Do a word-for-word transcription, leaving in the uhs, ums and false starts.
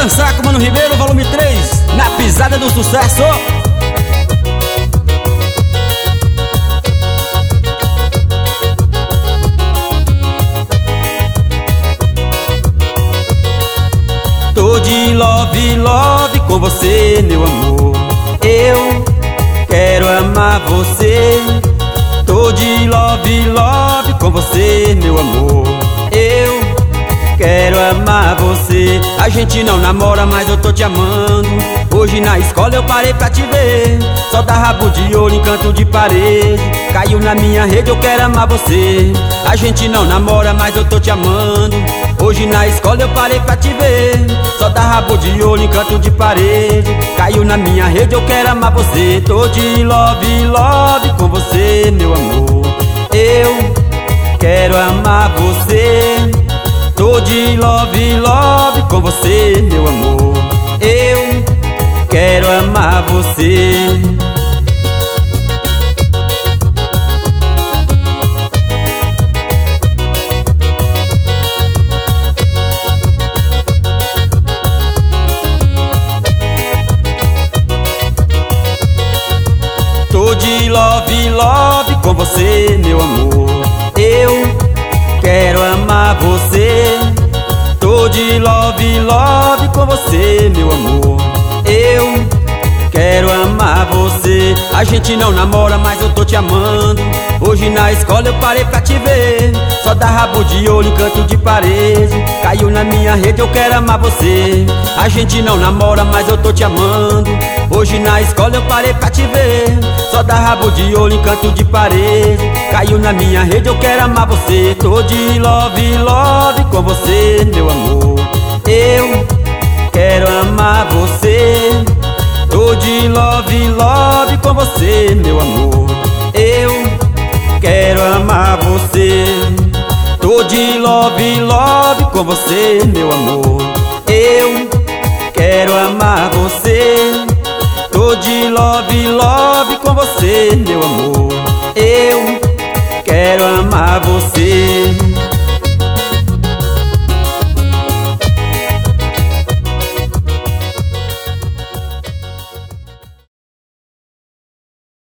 dançar com Mano Ribeiro, volume três, na pisada do sucesso. Tô de love, love com você, meu amor. Eu quero amar você. Tô de love, love com você, meu amor. Eu quero amar você. A gente não namora, mas eu tô te amando. Hoje na escola eu parei pra te ver. Só dá rabo de olho em canto de parede. Caiu na minha rede, eu quero amar você. A gente não namora, mas eu tô te amando. Hoje na escola eu parei pra te ver. Só dá rabo de olho em canto de parede. Caiu na minha rede, eu quero amar você. Tô de love, love com você, meu amor. Eu quero amar você. Tô de love, love com você, meu amor. Eu quero amar você. Tô de love, love com você, meu amor. Eu quero amar você. Tô de love, love com você, meu amor. Eu quero amar você. A gente não namora, mas eu tô te amando. Hoje na escola eu parei pra te ver. Só dá rabo de olho em canto de parede. Caiu na minha rede, eu quero amar você. A gente não namora, mas eu tô te amando. Hoje na escola eu parei pra te ver. Só dá rabo de olho em canto de parede. Caiu na minha rede, eu quero amar você. Tô de love, love com você, meu amor. Eu quero amar você. Tô de love, love com você, meu amor. Eu quero amar você. Tô de love, love com você, meu amor. Eu quero amar você. Tô de love, love com você, meu amor. Eu quero amar você.